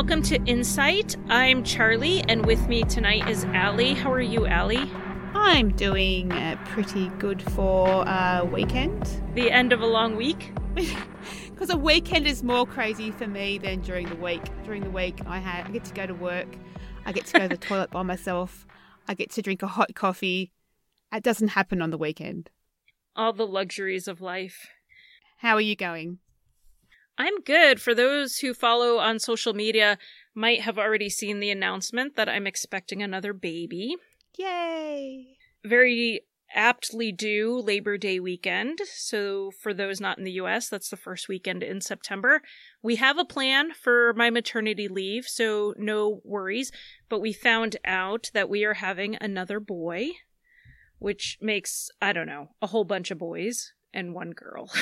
welcome to Insight. I'm Charlie, and with me tonight is Allie. How are you, Allie? I'm doing pretty good for a weekend. The end of a long week? Because a weekend is more crazy for me than during the week. During the week, I get to go to work. I get to go to the toilet by myself. I get to drink a hot coffee. It doesn't happen on the weekend. All the luxuries of life. How are you going? I'm good. For those who follow on social media, might have already seen the announcement that I'm expecting another baby. Yay! Very aptly due Labor Day weekend. So for those not in the US, that's the first weekend in September. We have a plan for my maternity leave, so no worries. But we found out that we are having another boy, which makes, I don't know, a whole bunch of boys and one girl.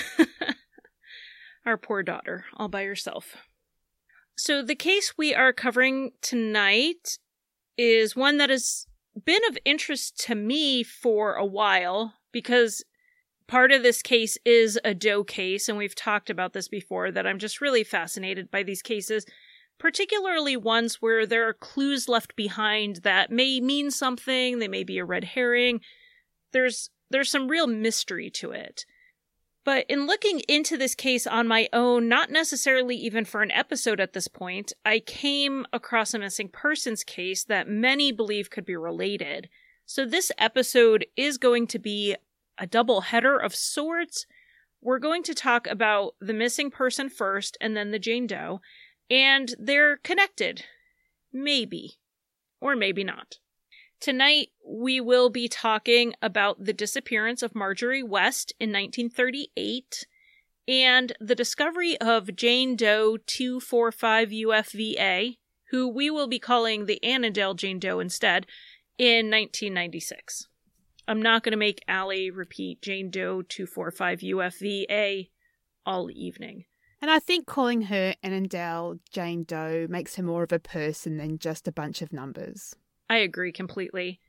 Our poor daughter, all by herself. So the case we are covering tonight is one that has been of interest to me for a while, because part of this case is a Doe case, and we've talked about this before, that I'm just really fascinated by these cases, particularly ones where there are clues left behind that may mean something, they may be a red herring. There's some real mystery to it. But in looking into this case on my own, not necessarily even for an episode at this point, I came across a missing persons case that many believe could be related. So this episode is going to be a double header of sorts. We're going to talk about the missing person first and then the Jane Doe, and they're connected. Maybe. Or maybe not. Tonight, we will be talking about the disappearance of Marjorie West in 1938 and the discovery of Jane Doe 245 UFVA, who we will be calling the Annandale Jane Doe instead, in 1996. I'm not going to make Allie repeat Jane Doe 245 UFVA all evening. And I think calling her Annandale Jane Doe makes her more of a person than just a bunch of numbers. I agree completely.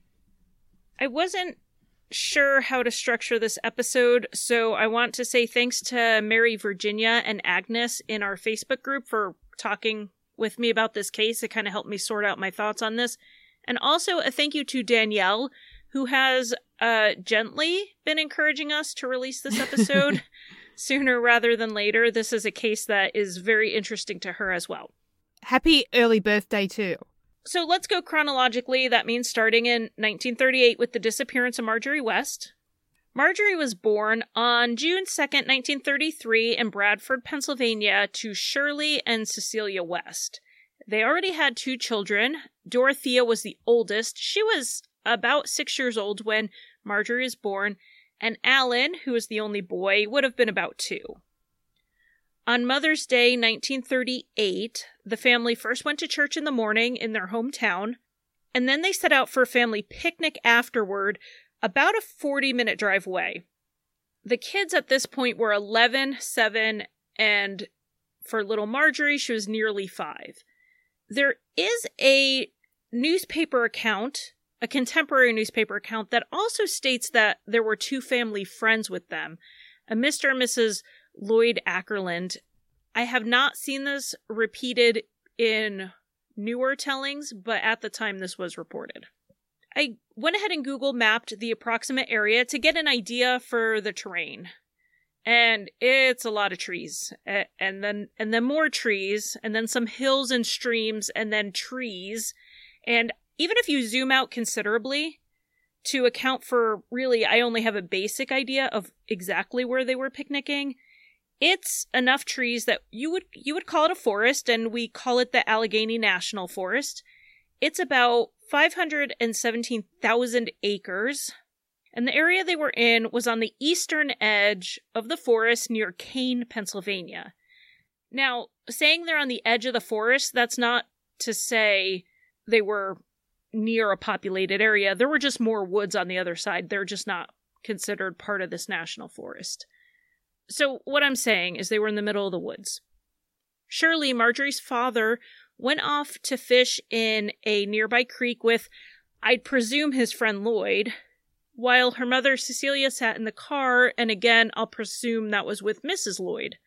I wasn't sure how to structure this episode, so I want to say thanks to Mary Virginia and Agnes in our Facebook group for talking with me about this case. It kind of helped me sort out my thoughts on this. And also a thank you to Danielle, who has gently been encouraging us to release this episode sooner rather than later. This is a case that is very interesting to her as well. Happy early birthday too. So let's go chronologically. That means starting in 1938 with the disappearance of Marjorie West. Marjorie was born on June 2nd, 1933 in Bradford, Pennsylvania to Shirley and Cecilia West. They already had 2 children. Dorothea was the oldest. She was about 6 years old when Marjorie was born, and Alan, who was the only boy, would have been about 2. On Mother's Day, 1938, the family first went to church in the morning in their hometown, and then they set out for a family picnic afterward, about a 40-minute drive away. The kids at this point were 11, 7, and for little Marjorie, she was nearly 5. There is a newspaper account, a contemporary newspaper account, that also states that there were 2 family friends with them, a Mr. and Mrs. Lloyd Ackerland. I have not seen this repeated in newer tellings, but at the time this was reported. I went ahead and Google mapped the approximate area to get an idea for the terrain. And it's a lot of trees. And then more trees, and then some hills and streams, and then trees. And even if you zoom out considerably to account for, really, I only have a basic idea of exactly where they were picnicking, it's enough trees that you would call it a forest, and we call it the Allegheny National Forest. It's about 517,000 acres, and the area they were in was on the eastern edge of the forest near Kane, Pennsylvania. Now, saying they're on the edge of the forest, that's not to say they were near a populated area. There were just more woods on the other side. They're just not considered part of this national forest. So what I'm saying is they were in the middle of the woods. Shirley, Marjorie's father, went off to fish in a nearby creek with, I'd presume, his friend Lloyd, while her mother, Cecilia, sat in the car, and again, I'll presume that was with Mrs. Lloyd.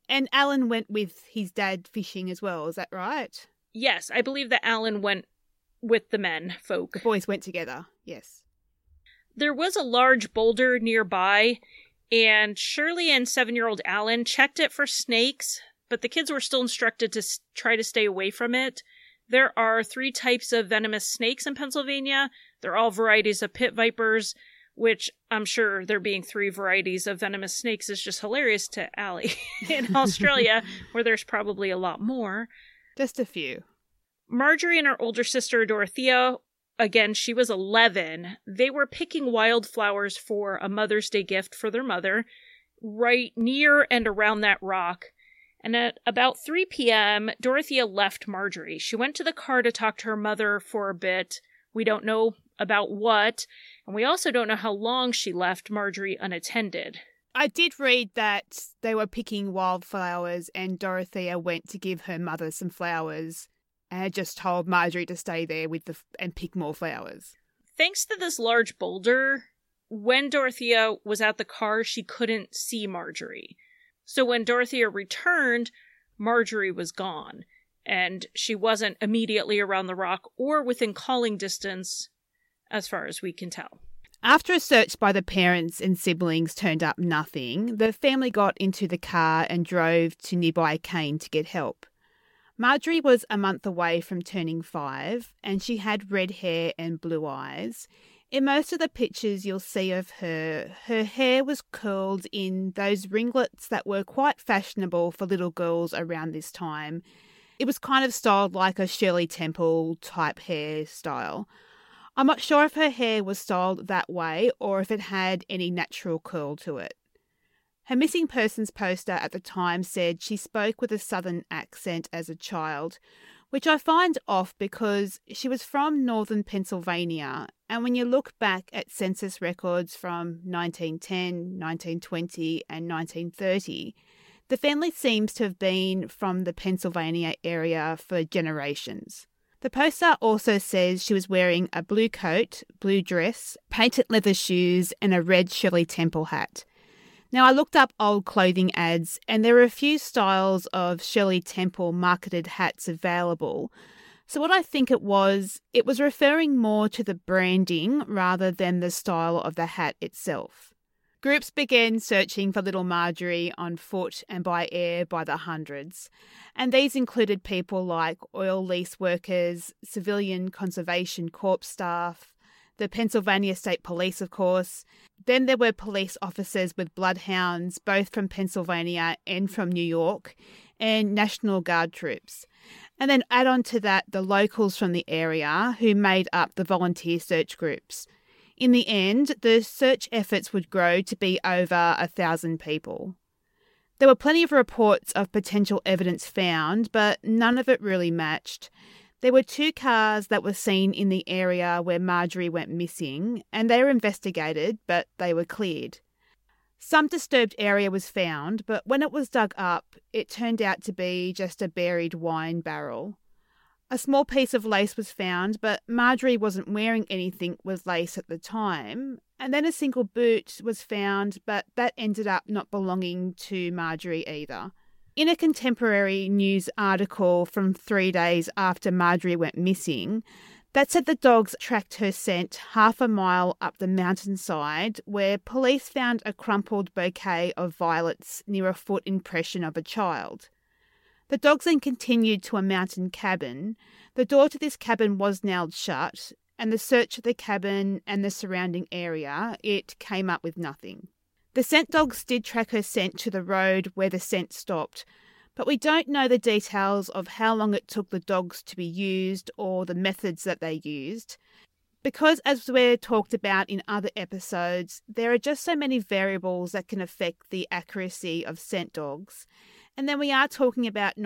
And Alan went with his dad fishing as well, is that right? Yes, I believe that Alan went with the men folk. The boys went together, yes. There was a large boulder nearby, and Shirley and 7-year-old Alan checked it for snakes, but the kids were still instructed to try to stay away from it. There are 3 types of venomous snakes in Pennsylvania. They're all varieties of pit vipers, which I'm sure there being 3 varieties of venomous snakes is just hilarious to Allie in Australia, where there's probably a lot more. Just a few. Marjorie and her older sister, Dorothea, again, she was 11. They were picking wildflowers for a Mother's Day gift for their mother, right near and around that rock. And at about 3 p.m., Dorothea left Marjorie. She went to the car to talk to her mother for a bit. We don't know about what, and we also don't know how long she left Marjorie unattended. I did read that they were picking wildflowers and Dorothea went to give her mother some flowers and had just told Marjorie to stay there and pick more flowers. Thanks to this large boulder, when Dorothea was at the car, she couldn't see Marjorie. So when Dorothea returned, Marjorie was gone, and she wasn't immediately around the rock or within calling distance, as far as we can tell. After a search by the parents and siblings turned up nothing, the family got into the car and drove to nearby Cain to get help. Marjorie was a month away from turning 5, and she had red hair and blue eyes. In most of the pictures you'll see of her hair was curled in those ringlets that were quite fashionable for little girls around this time. It was kind of styled like a Shirley Temple type hairstyle. I'm not sure if her hair was styled that way or if it had any natural curl to it. Her missing persons poster at the time said she spoke with a southern accent as a child, which I find off because she was from northern Pennsylvania, and when you look back at census records from 1910, 1920 and 1930, the family seems to have been from the Pennsylvania area for generations. The poster also says she was wearing a blue coat, blue dress, painted leather shoes and a red Shirley Temple hat. Now, I looked up old clothing ads and there are a few styles of Shirley Temple marketed hats available. So what I think it was referring more to the branding rather than the style of the hat itself. Groups began searching for little Marjorie on foot and by air by the hundreds, and these included people like oil lease workers, civilian conservation corps staff, the Pennsylvania State Police, of course. Then there were police officers with bloodhounds, both from Pennsylvania and from New York, and National Guard troops. And then add on to that the locals from the area who made up the volunteer search groups. In the end, the search efforts would grow to be over 1,000 people. There were plenty of reports of potential evidence found, but none of it really matched. There were 2 cars that were seen in the area where Marjorie went missing, and they were investigated, but they were cleared. Some disturbed area was found, but when it was dug up, it turned out to be just a buried wine barrel. A small piece of lace was found, but Marjorie wasn't wearing anything with lace at the time. And then a single boot was found, but that ended up not belonging to Marjorie either. In a contemporary news article from 3 days after Marjorie went missing, that said the dogs tracked her scent half a mile up the mountainside, where police found a crumpled bouquet of violets near a foot impression of a child. The dogs then continued to a mountain cabin. The door to this cabin was nailed shut, and the search of the cabin and the surrounding area, it came up with nothing. The scent dogs did track her scent to the road where the scent stopped, but we don't know the details of how long it took the dogs to be used or the methods that they used. Because, as we're talked about in other episodes, there are just so many variables that can affect the accuracy of scent dogs. And then we are talking about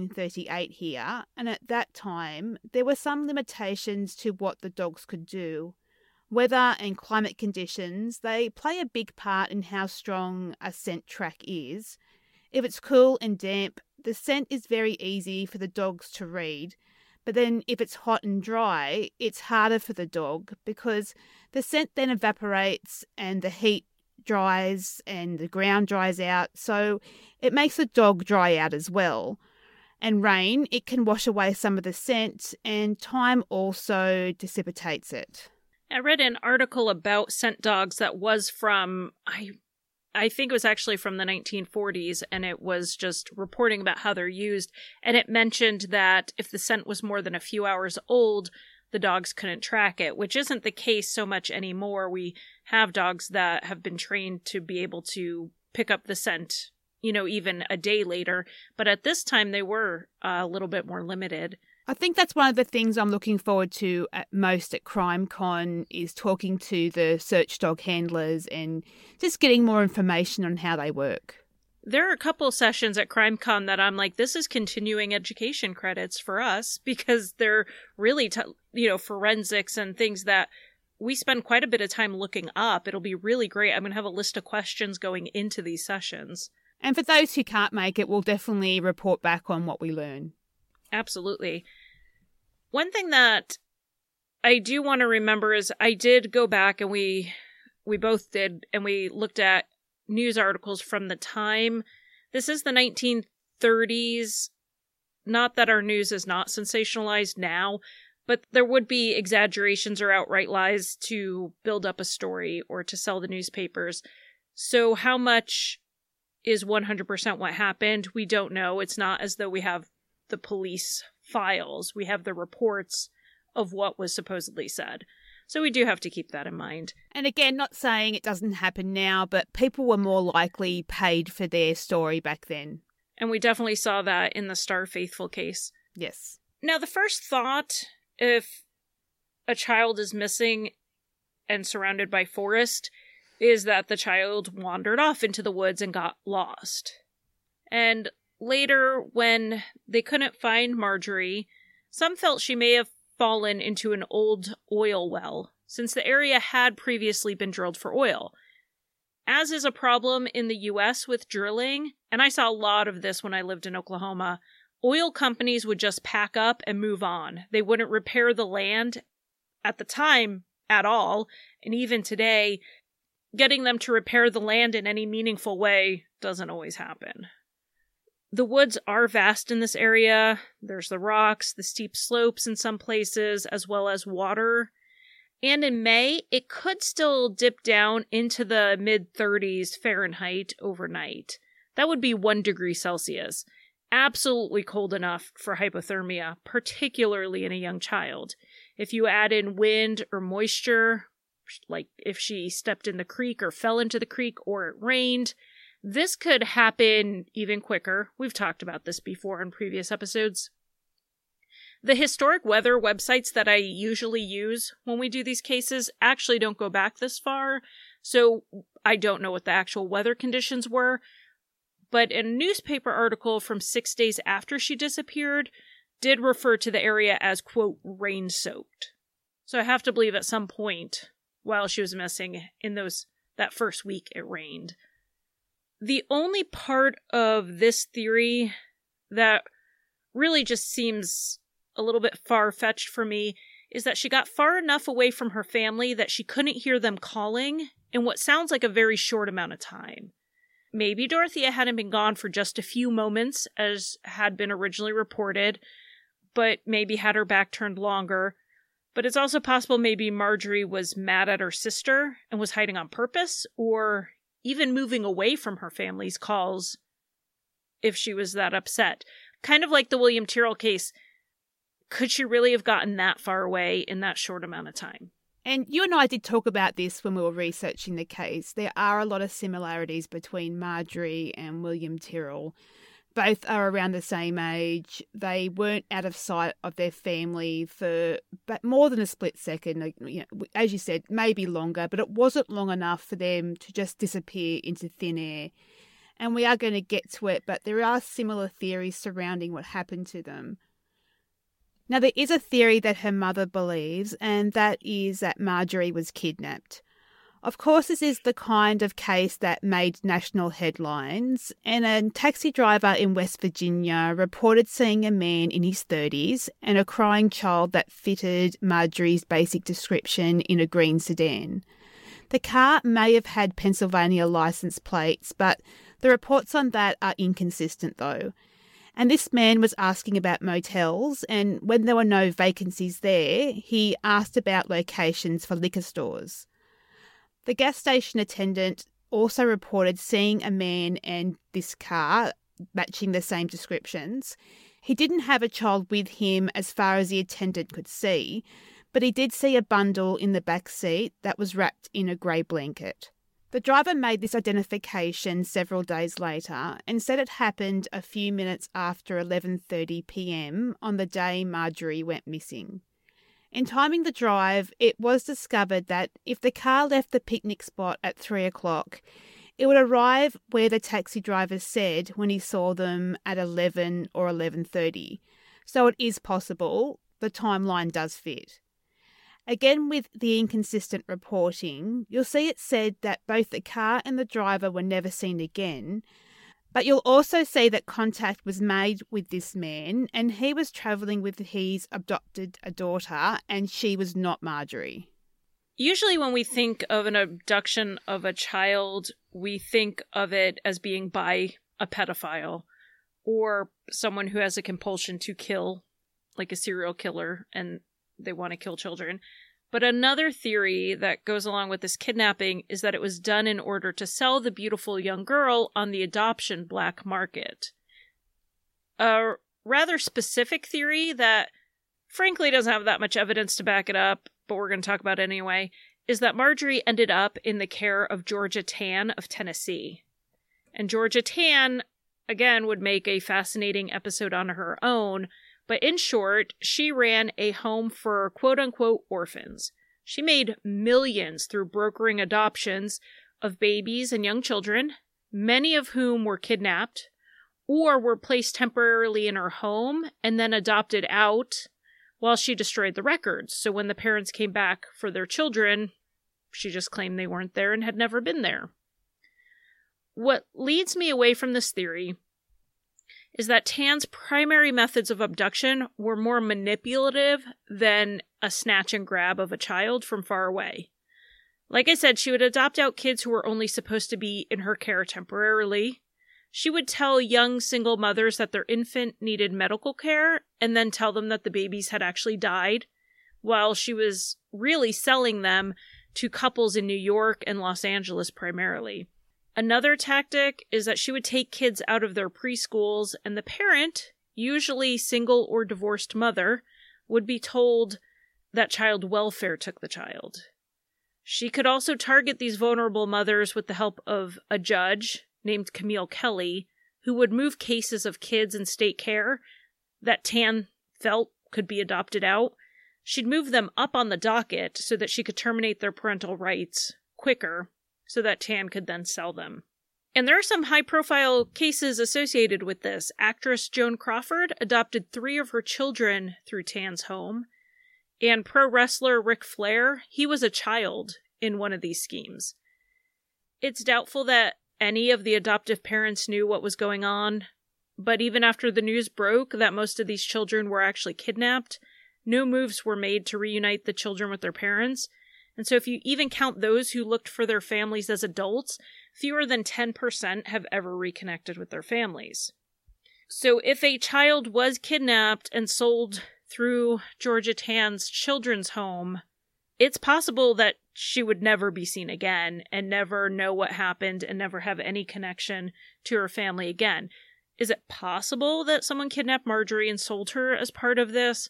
1938 here, and at that time, there were some limitations to what the dogs could do. Weather and climate conditions, they play a big part in how strong a scent track is. If it's cool and damp, the scent is very easy for the dogs to read. But then if it's hot and dry, it's harder for the dog because the scent then evaporates and the heat dries and the ground dries out, so it makes the dog dry out as well. And rain, it can wash away some of the scent, and time also dissipates it. I read an article about scent dogs that was from, I think it was actually from the 1940s, and it was just reporting about how they're used. And it mentioned that if the scent was more than a few hours old, the dogs couldn't track it, which isn't the case so much anymore. We have dogs that have been trained to be able to pick up the scent, even a day later. But at this time, they were a little bit more limited. I think that's one of the things I'm looking forward to at most at CrimeCon is talking to the search dog handlers and just getting more information on how they work. There are a couple sessions at CrimeCon that I'm like, this is continuing education credits for us, because they're really, forensics and things that we spend quite a bit of time looking up. It'll be really great. I'm going to have a list of questions going into these sessions. And for those who can't make it, we'll definitely report back on what we learn. Absolutely. One thing that I do want to remember is I did go back, and we both did, and we looked at news articles from the time. This is the 1930s. Not that our news is not sensationalized now, but there would be exaggerations or outright lies to build up a story or to sell the newspapers. So how much is 100% what happened? We don't know. It's not as though we have the police files. We have the reports of what was supposedly said. So we do have to keep that in mind. And again, not saying it doesn't happen now, but people were more likely paid for their story back then. And we definitely saw that in the Star Faithful case. Yes. Now, the first thought, if a child is missing and surrounded by forest, is that the child wandered off into the woods and got lost. And later, when they couldn't find Marjorie, some felt she may have fallen into an old oil well, since the area had previously been drilled for oil. As is a problem in the U.S. with drilling, and I saw a lot of this when I lived in Oklahoma, oil companies would just pack up and move on. They wouldn't repair the land at the time at all, and even today, getting them to repair the land in any meaningful way doesn't always happen. The woods are vast in this area. There's the rocks, the steep slopes in some places, as well as water. And in May, it could still dip down into the mid-30s Fahrenheit overnight. That would be 1 degree Celsius. Absolutely cold enough for hypothermia, particularly in a young child. If you add in wind or moisture, like if she stepped in the creek or fell into the creek or it rained, this could happen even quicker. We've talked about this before in previous episodes. The historic weather websites that I usually use when we do these cases actually don't go back this far, so I don't know what the actual weather conditions were. But a newspaper article from 6 days after she disappeared did refer to the area as, quote, rain-soaked. So I have to believe at some point while she was missing in that first week it rained. The only part of this theory that really just seems a little bit far-fetched for me is that she got far enough away from her family that she couldn't hear them calling in what sounds like a very short amount of time. Maybe Dorothea hadn't been gone for just a few moments, as had been originally reported, but maybe had her back turned longer. But it's also possible maybe Marjorie was mad at her sister and was hiding on purpose, or even moving away from her family's calls if she was that upset. Kind of like the William Tyrrell case. Could she really have gotten that far away in that short amount of time? And you and I did talk about this when we were researching the case. There are a lot of similarities between Marjorie and William Tyrrell. Both are around the same age. They weren't out of sight of their family for more than a split second. As you said, maybe longer, but it wasn't long enough for them to just disappear into thin air. And we are going to get to it, but there are similar theories surrounding what happened to them. Now, there is a theory that her mother believes, and that is that Marjorie was kidnapped. Of course, this is the kind of case that made national headlines, and a taxi driver in West Virginia reported seeing a man in his 30s and a crying child that fitted Marjorie's basic description in a green sedan. The car may have had Pennsylvania license plates, but the reports on that are inconsistent though. And this man was asking about motels, and when there were no vacancies there, he asked about locations for liquor stores. The gas station attendant also reported seeing a man and this car matching the same descriptions. He didn't have a child with him as far as the attendant could see, but he did see a bundle in the back seat that was wrapped in a grey blanket. The driver made this identification several days later and said it happened a few minutes after 11:30 p.m. on the day Marjorie went missing. In timing the drive, it was discovered that if the car left the picnic spot at 3 o'clock, it would arrive where the taxi driver said when he saw them at 11 or 11:30. So it is possible the timeline does fit. Again, with the inconsistent reporting, you'll see it said that both the car and the driver were never seen again, but you'll also see that contact was made with this man and he was travelling with his adopted daughter and she was not Marjorie. Usually when we think of an abduction of a child, we think of it as being by a pedophile or someone who has a compulsion to kill, like a serial killer, and they want to kill children. But another theory that goes along with this kidnapping is that it was done in order to sell the beautiful young girl on the adoption black market. A rather specific theory that frankly doesn't have that much evidence to back it up, but we're going to talk about it anyway, is that Marjorie ended up in the care of Georgia Tann of Tennessee. And Georgia Tann, again, would make a fascinating episode on her own. But in short, she ran a home for quote-unquote orphans. She made millions through brokering adoptions of babies and young children, many of whom were kidnapped or were placed temporarily in her home and then adopted out while she destroyed the records. So when the parents came back for their children, she just claimed they weren't there and had never been there. What leads me away from this theory is that Tann's primary methods of abduction were more manipulative than a snatch and grab of a child from far away. Like I said, she would adopt out kids who were only supposed to be in her care temporarily. She would tell young single mothers that their infant needed medical care and then tell them that the babies had actually died, while she was really selling them to couples in New York and Los Angeles primarily. Another tactic is that she would take kids out of their preschools and the parent, usually single or divorced mother, would be told that child welfare took the child. She could also target these vulnerable mothers with the help of a judge named Camille Kelly, who would move cases of kids in state care that Tann felt could be adopted out. She'd move them up on the docket so that she could terminate their parental rights quicker, so that Tann could then sell them. And there are some high-profile cases associated with this. Actress Joan Crawford adopted 3 of her children through Tann's home. And pro wrestler Ric Flair, he was a child in one of these schemes. It's doubtful that any of the adoptive parents knew what was going on, but even after the news broke that most of these children were actually kidnapped, no moves were made to reunite the children with their parents. And so if you even count those who looked for their families as adults, fewer than 10% have ever reconnected with their families. So if a child was kidnapped and sold through Georgia Tann's children's home, it's possible that she would never be seen again and never know what happened and never have any connection to her family again. Is it possible that someone kidnapped Marjorie and sold her as part of this?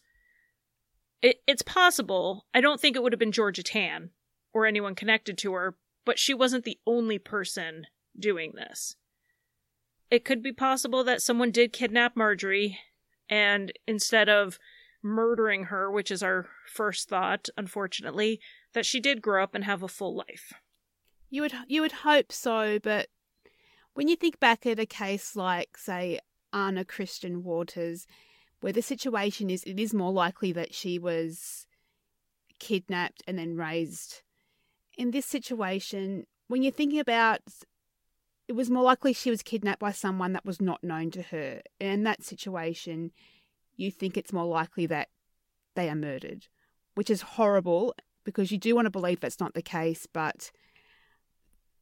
It's possible. I don't think it would have been Georgia Tann or anyone connected to her, but she wasn't the only person doing this. It could be possible that someone did kidnap Marjorie, and instead of murdering her, which is our first thought, unfortunately, that she did grow up and have a full life. You would hope so, but when you think back at a case like, say, Anna Christian Waters, where the situation is, it is more likely that she was kidnapped and then raised. In this situation, when you're thinking about, it was more likely she was kidnapped by someone that was not known to her. And in that situation, you think it's more likely that they are murdered, which is horrible because you do want to believe that's not the case, but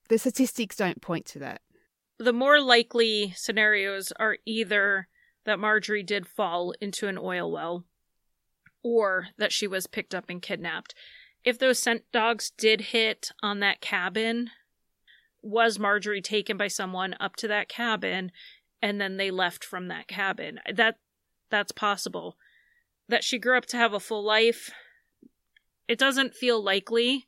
The statistics don't point to that. The more likely scenarios are either that Marjorie did fall into an oil well or that she was picked up and kidnapped. If those scent dogs did hit on that cabin, was Marjorie taken by someone up to that cabin and then they left from that cabin? That's possible. That she grew up to have a full life, it doesn't feel likely,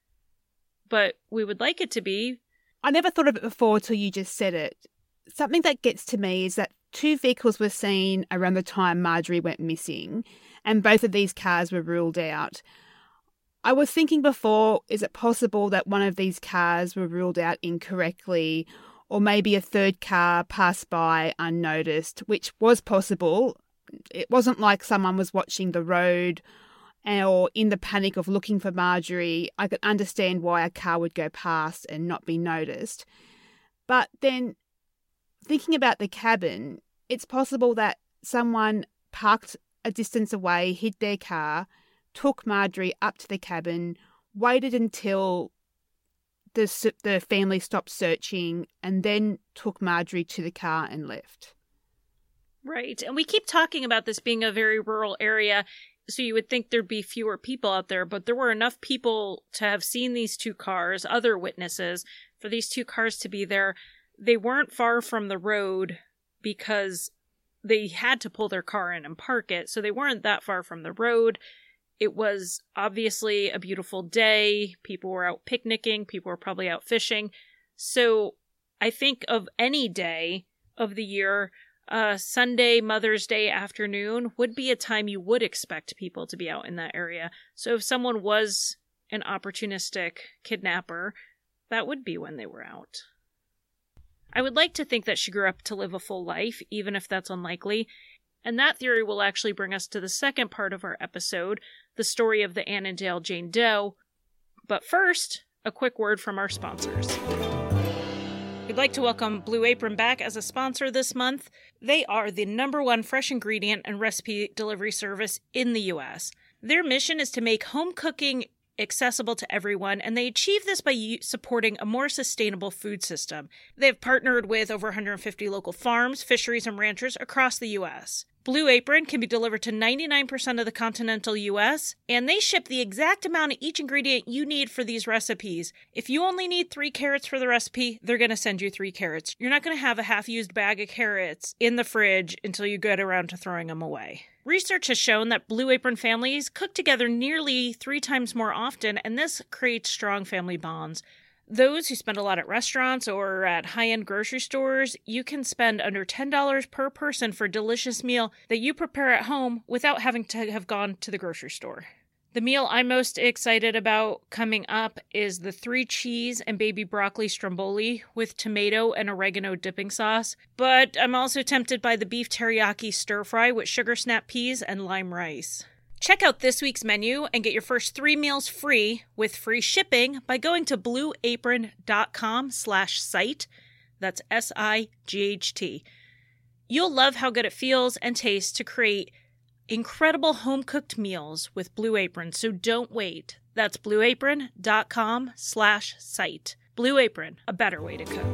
but we would like it to be. I never thought of it before till you just said it. Something that gets to me is that 2 vehicles were seen around the time Marjorie went missing, and both of these cars were ruled out. I was thinking before, is it possible that one of these cars were ruled out incorrectly, or maybe a third car passed by unnoticed, which was possible. It wasn't like someone was watching the road or in the panic of looking for Marjorie. I could understand why a car would go past and not be noticed. But then, thinking about the cabin, it's possible that someone parked a distance away, hid their car, took Marjorie up to the cabin, waited until the family stopped searching, and then took Marjorie to the car and left. Right. And we keep talking about this being a very rural area, so you would think there'd be fewer people out there, but there were enough people to have seen these 2 cars, other witnesses, for these 2 cars to be there. They weren't far from the road because they had to pull their car in and park it, so they weren't that far from the road. It was obviously a beautiful day. People were out picnicking. People were probably out fishing. So I think of any day of the year, Sunday, Mother's Day afternoon would be a time you would expect people to be out in that area. So if someone was an opportunistic kidnapper, that would be when they were out. I would like to think that she grew up to live a full life, even if that's unlikely. And that theory will actually bring us to the second part of our episode, the story of the Annandale Jane Doe. But first, a quick word from our sponsors. We'd like to welcome Blue Apron back as a sponsor this month. They are the #1 fresh ingredient and recipe delivery service in the U.S. Their mission is to make home cooking accessible to everyone, and they achieve this by supporting a more sustainable food system. They've partnered with over 150 local farms, fisheries, and ranchers across the U.S. Blue Apron can be delivered to 99% of the continental U.S., and they ship the exact amount of each ingredient you need for these recipes. If you only need 3 carrots for the recipe, they're going to send you 3 carrots. You're not going to have a half-used bag of carrots in the fridge until you get around to throwing them away. Research has shown that Blue Apron families cook together nearly 3 times more often, and this creates strong family bonds. Those who spend a lot at restaurants or at high-end grocery stores, you can spend under $10 per person for a delicious meal that you prepare at home without having to have gone to the grocery store. The meal I'm most excited about coming up is the 3 cheese and baby broccoli stromboli with tomato and oregano dipping sauce, but I'm also tempted by the beef teriyaki stir fry with sugar snap peas and lime rice. Check out this week's menu and get your first 3 meals free with free shipping by going to blueapron.com/site. That's SIGHT. You'll love how good it feels and tastes to create incredible home-cooked meals with Blue Apron, so don't wait. That's blueapron.com/site. Blue Apron, a better way to cook.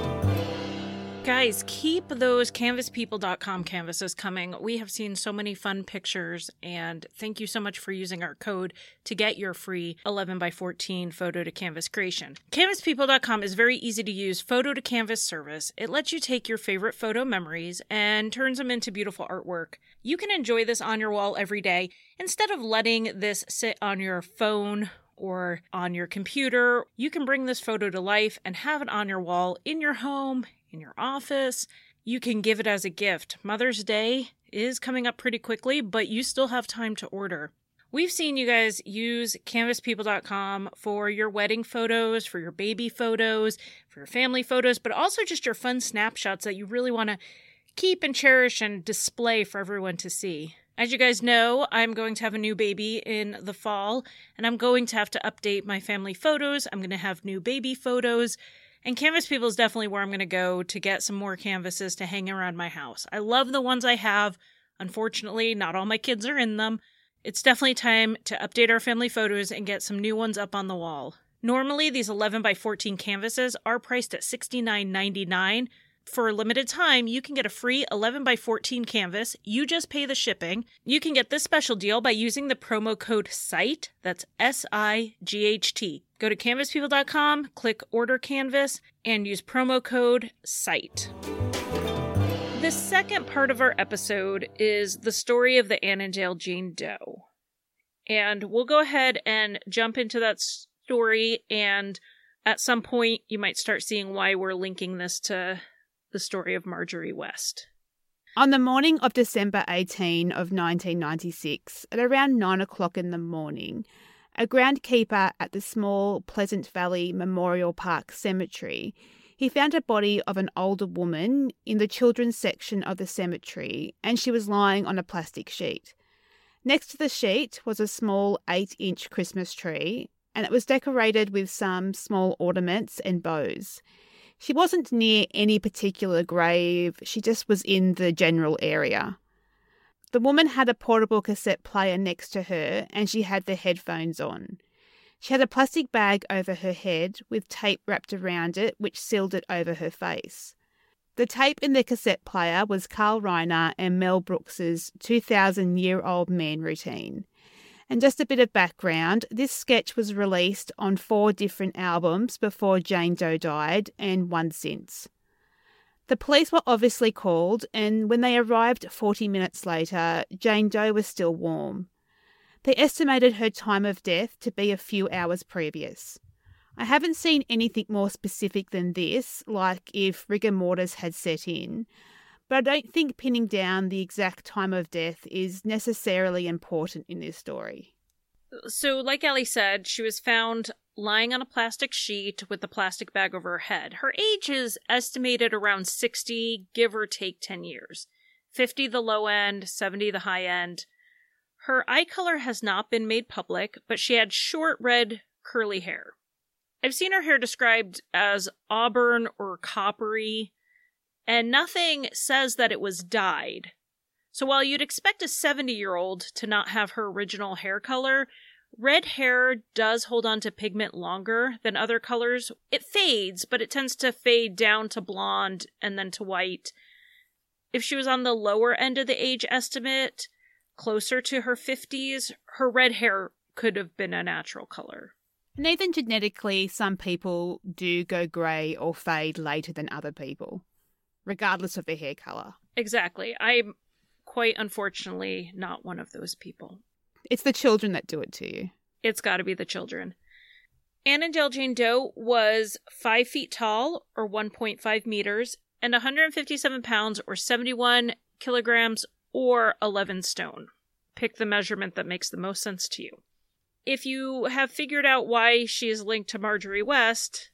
Guys, keep those canvaspeople.com canvases coming. We have seen so many fun pictures, and thank you so much for using our code to get your free 11x14 photo to canvas creation. Canvaspeople.com is very easy to use photo to canvas service. It lets you take your favorite photo memories and turns them into beautiful artwork. You can enjoy this on your wall every day instead of letting this sit on your phone or on your computer. You can bring this photo to life and have it on your wall in your home, in your office. You can give it as a gift. Mother's Day is coming up pretty quickly, but you still have time to order. We've seen you guys use canvaspeople.com for your wedding photos, for your baby photos, for your family photos, but also just your fun snapshots that you really want to keep and cherish and display for everyone to see. As you guys know, I'm going to have a new baby in the fall, and I'm going to have to update my family photos. I'm going to have new baby photos. And Canvas People is definitely where I'm going to go to get some more canvases to hang around my house. I love the ones I have. Unfortunately, not all my kids are in them. It's definitely time to update our family photos and get some new ones up on the wall. Normally, these 11 by 14 canvases are priced at $69.99. For a limited time, you can get a free 11 by 14 canvas. You just pay the shipping. You can get this special deal by using the promo code SIGHT. That's SIGHT. Go to canvaspeople.com, click Order Canvas, and use promo code SIGHT. The second part of our episode is the story of the Annandale Jane Doe. And we'll go ahead and jump into that story, and at some point you might start seeing why we're linking this to the story of Marjorie West. On the morning of December 18 of 1996, at around 9 o'clock in the morning, a groundkeeper at the small Pleasant Valley Memorial Park Cemetery, he found a body of an older woman in the children's section of the cemetery, and she was lying on a plastic sheet. Next to the sheet was a small 8-inch Christmas tree, and it was decorated with some small ornaments and bows. She wasn't near any particular grave, she just was in the general area. The woman had a portable cassette player next to her, and she had the headphones on. She had a plastic bag over her head with tape wrapped around it, which sealed it over her face. The tape in the cassette player was Carl Reiner and Mel Brooks's 2,000-year-old man routine. And just a bit of background, this sketch was released on 4 different albums before Jane Doe died, and one since. The police were obviously called, and when they arrived 40 minutes later, Jane Doe was still warm. They estimated her time of death to be a few hours previous. I haven't seen anything more specific than this, like if rigor mortis had set in, but I don't think pinning down the exact time of death is necessarily important in this story. So, like Allie said, she was found lying on a plastic sheet with the plastic bag over her head. Her age is estimated around 60, give or take 10 years. 50 the low end, 70 the high end. Her eye color has not been made public, but she had short red curly hair. I've seen her hair described as auburn or coppery, and nothing says that it was dyed. So while you'd expect a 70-year-old to not have her original hair color, red hair does hold on to pigment longer than other colors. It fades, but it tends to fade down to blonde and then to white. If she was on the lower end of the age estimate, closer to her 50s, her red hair could have been a natural color. And even genetically, some people do go grey or fade later than other people, regardless of their hair colour. Exactly. I'm quite unfortunately not one of those people. It's the children that do it to you. It's got to be the children. Annandale Jane Doe was 5 feet tall, or 1.5 meters, and 157 pounds, or 71 kilograms, or 11 stone. Pick the measurement that makes the most sense to you. If you have figured out why she is linked to Marjorie West,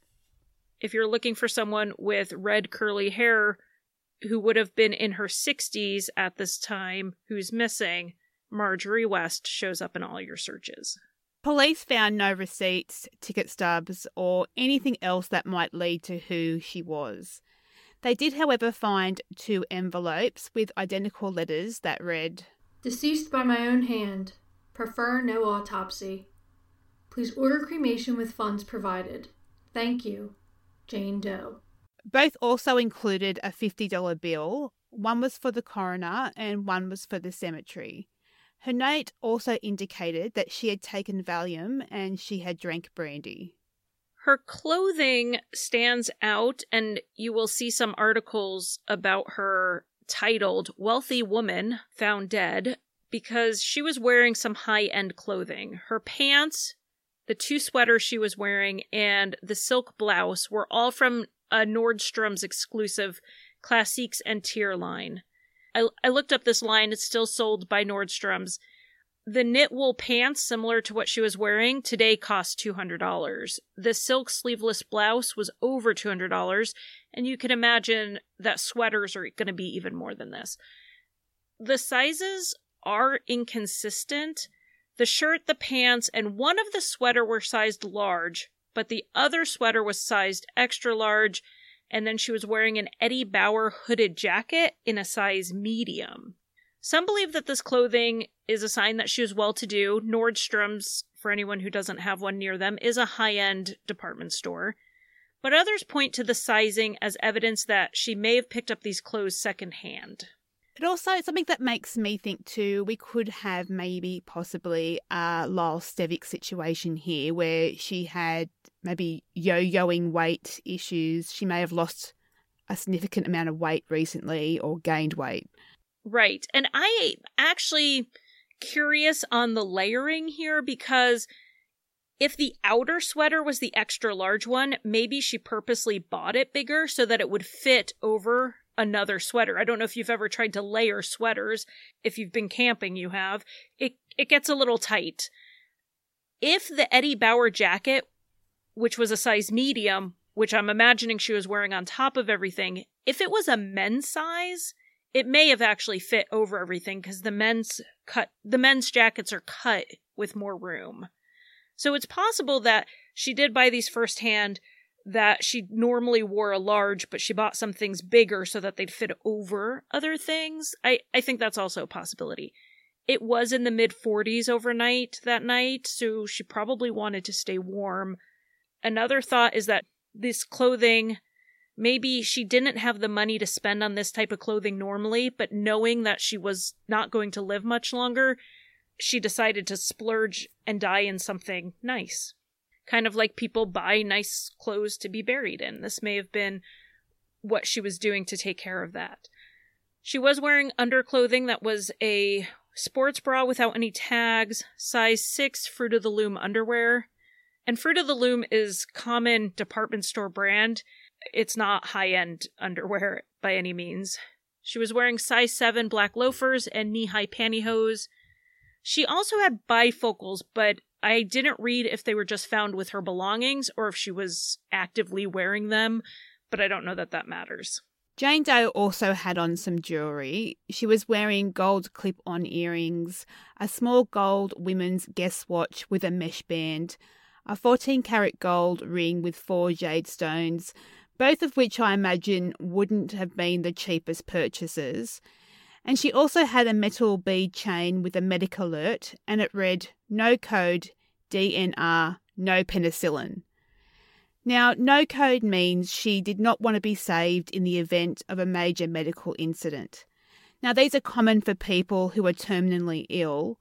if you're looking for someone with red curly hair who would have been in her 60s at this time who's missing, Marjorie West shows up in all your searches. Police found no receipts, ticket stubs, or anything else that might lead to who she was. They did, however, find 2 envelopes with identical letters that read, "Deceased by my own hand. Prefer no autopsy. Please order cremation with funds provided. Thank you. Jane Doe." Both also included a $50 bill. One was for the coroner and one was for the cemetery. Her note also indicated that she had taken Valium and she had drank brandy. Her clothing stands out, and you will see some articles about her titled "Wealthy Woman Found Dead," because she was wearing some high-end clothing. Her pants, the 2 sweaters she was wearing, and the silk blouse were all from a Nordstrom's exclusive Classiques and Tier line. I looked up this line. It's still sold by Nordstrom's. The knit wool pants, similar to what she was wearing, today cost $200. The silk sleeveless blouse was over $200, and you can imagine that sweaters are going to be even more than this. The sizes are inconsistent. The shirt, the pants, and one of the sweater were sized large, but the other sweater was sized extra large, and then she was wearing an Eddie Bauer hooded jacket in a size medium. Some believe that this clothing is a sign that she was well-to-do. Nordstrom's for anyone who doesn't have one near them, is a high-end department store. But others point to the sizing as evidence that she may have picked up these clothes secondhand. It also, something that makes me think too, we could have maybe possibly a Lyle Stevick situation here where she had maybe yo-yoing weight issues. She may have lost a significant amount of weight recently or gained weight. Right. And I actually curious on the layering here, because if the outer sweater was the extra large one, maybe she purposely bought it bigger so that it would fit over another sweater. I don't know if you've ever tried to layer sweaters. If you've been camping, you have. It gets a little tight. If the Eddie Bauer jacket, which was a size medium, which I'm imagining she was wearing on top of everything, if it was a men's size, it may have actually fit over everything because the men's jackets are cut with more room. So it's possible that she did buy these firsthand, that she normally wore a large, but she bought some things bigger so that they'd fit over other things. I think that's also a possibility. It was in the mid-40s overnight that night, so she probably wanted to stay warm. Another thought is that this clothing, maybe she didn't have the money to spend on this type of clothing normally, but knowing that she was not going to live much longer, she decided to splurge and die in something nice. Kind of like people buy nice clothes to be buried in. This may have been what she was doing to take care of that. She was wearing underclothing that was a sports bra without any tags, size 6 Fruit of the Loom underwear. And Fruit of the Loom is common department store brand. It's not high-end underwear by any means. She was wearing size 7 black loafers and knee-high pantyhose. She also had bifocals, but I didn't read if they were just found with her belongings or if she was actively wearing them, but I don't know that that matters. Jane Doe also had on some jewellery. She was wearing gold clip-on earrings, a small gold women's Guess watch with a mesh band, a 14-karat gold ring with 4 jade stones, both of which I imagine wouldn't have been the cheapest purchases. And she also had a metal bead chain with a medic alert, and it read, "No code, DNR, no penicillin." Now, no code means she did not want to be saved in the event of a major medical incident. Now, these are common for people who are terminally ill.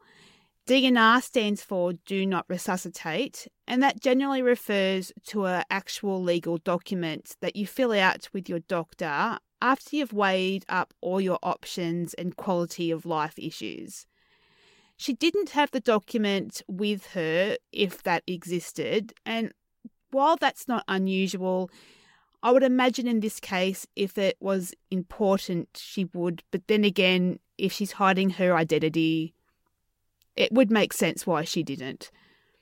DNR stands for Do Not Resuscitate, and that generally refers to an actual legal document that you fill out with your doctor after you've weighed up all your options and quality of life issues. She didn't have the document with her, if that existed, and while that's not unusual, I would imagine in this case, if it was important, she would, but then again, if she's hiding her identity, it would make sense why she didn't.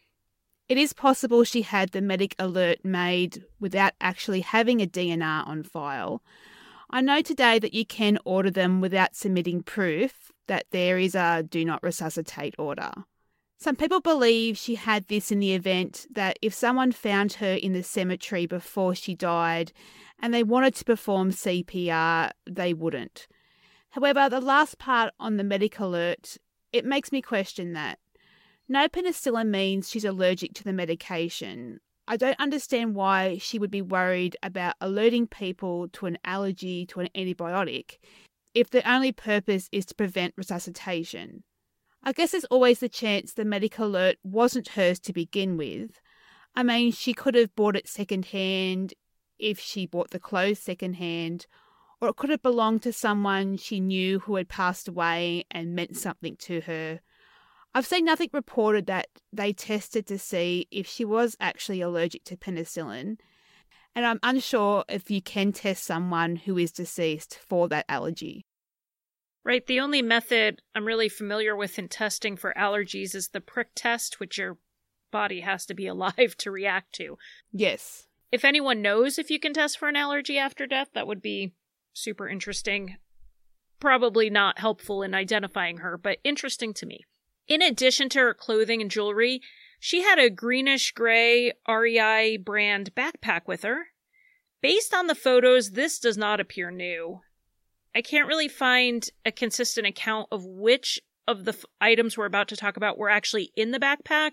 It is possible she had the medic alert made without actually having a DNR on file. I know today that you can order them without submitting proof that there is a Do Not Resuscitate order. Some people believe she had this in the event that if someone found her in the cemetery before she died and they wanted to perform CPR, they wouldn't. However, the last part on the medic alert, it makes me question that. No penicillin means she's allergic to the medication. I don't understand why she would be worried about alerting people to an allergy to an antibiotic if the only purpose is to prevent resuscitation. I guess there's always the chance the medic alert wasn't hers to begin with. I mean, she could have bought it secondhand if she bought the clothes secondhand, or it could have belonged to someone she knew who had passed away and meant something to her. I've seen nothing reported that they tested to see if she was actually allergic to penicillin, and I'm unsure if you can test someone who is deceased for that allergy. Right, the only method I'm really familiar with in testing for allergies is the prick test, which your body has to be alive to react to. Yes. If anyone knows if you can test for an allergy after death, that would be super interesting. Probably not helpful in identifying her, but interesting to me. In addition to her clothing and jewelry, she had a greenish-gray REI brand backpack with her. Based on the photos, this does not appear new. I can't really find a consistent account of which of the items we're about to talk about were actually in the backpack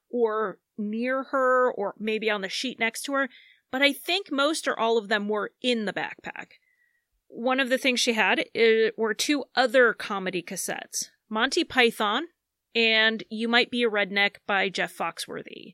or near her or maybe on the sheet next to her, but I think most or all of them were in the backpack. One of the things she had were 2 other comedy cassettes, Monty Python and You Might Be a Redneck by Jeff Foxworthy.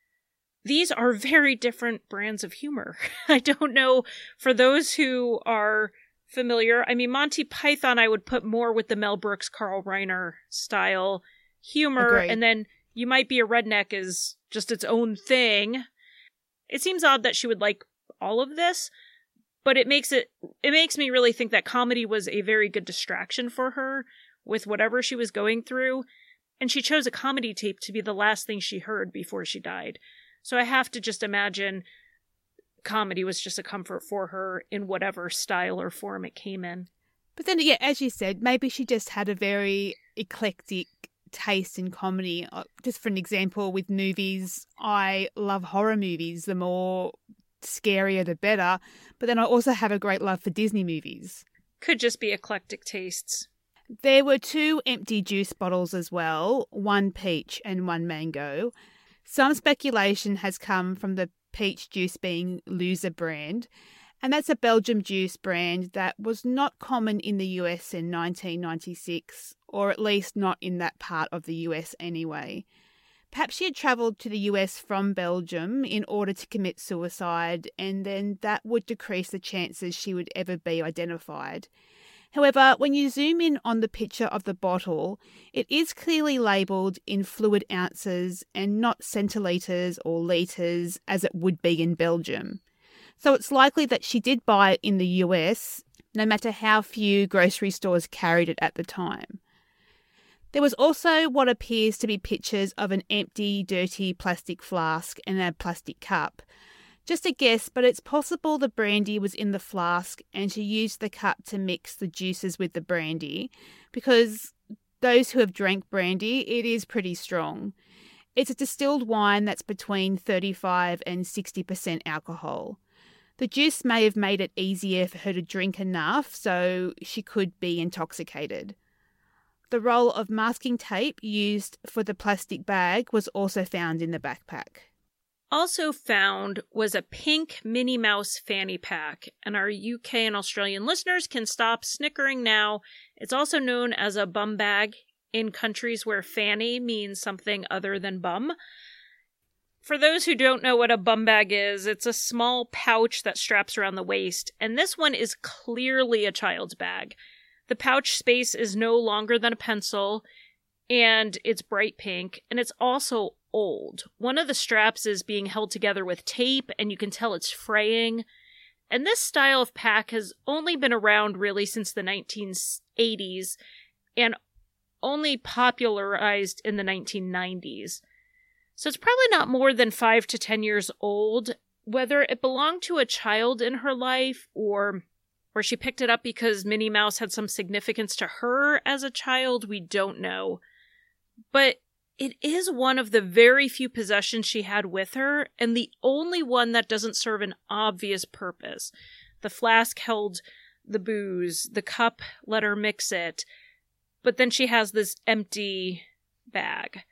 These are very different brands of humor. I don't know, for those who are familiar, I mean, Monty Python I would put more with the Mel Brooks, Carl Reiner style humor, Agreed. and then You Might Be a Redneck is just its own thing. It seems odd that she would like all of this, but it makes me really think that comedy was a very good distraction for her with whatever she was going through, and she chose a comedy tape to be the last thing she heard before she died. So I have to just imagine comedy was just a comfort for her in whatever style or form it came in. But then, yeah, as you said, maybe she just had a very eclectic taste in comedy. Just for an example, with movies, I love horror movies. The more scarier, the better. But then I also have a great love for Disney movies. Could just be eclectic tastes. There were 2 empty juice bottles as well, 1 peach and 1 mango. Some speculation has come from the peach juice being Loser brand, and that's a Belgium juice brand that was not common in the US in 1996, or at least not in that part of the US anyway. Perhaps she had travelled to the US from Belgium in order to commit suicide, and then that would decrease the chances she would ever be identified. However, when you zoom in on the picture of the bottle, it is clearly labelled in fluid ounces and not centilitres or litres as it would be in Belgium. So it's likely that she did buy it in the US, no matter how few grocery stores carried it at the time. There was also what appears to be pictures of an empty, dirty plastic flask and a plastic cup. Just a guess, but it's possible the brandy was in the flask and she used the cup to mix the juices with the brandy, because those who have drank brandy, it is pretty strong. It's a distilled wine that's between 35 and 60% alcohol. The juice may have made it easier for her to drink enough, so she could be intoxicated. The roll of masking tape used for the plastic bag was also found in the backpack. Also found was a pink Minnie Mouse fanny pack, and our UK and Australian listeners can stop snickering now. It's also known as a bum bag in countries where fanny means something other than bum. For those who don't know what a bum bag is, it's a small pouch that straps around the waist, and this one is clearly a child's bag. The pouch space is no longer than a pencil, and it's bright pink, and it's also old. One of the straps is being held together with tape, and you can tell it's fraying. And this style of pack has only been around really since the 1980s, and only popularized in the 1990s. So it's probably not more than 5 to 10 years old. Whether it belonged to a child in her life or she picked it up because Minnie Mouse had some significance to her as a child, we don't know. But it is one of the very few possessions she had with her, and the only one that doesn't serve an obvious purpose. The flask held the booze, the cup let her mix it, but then she has this empty bag.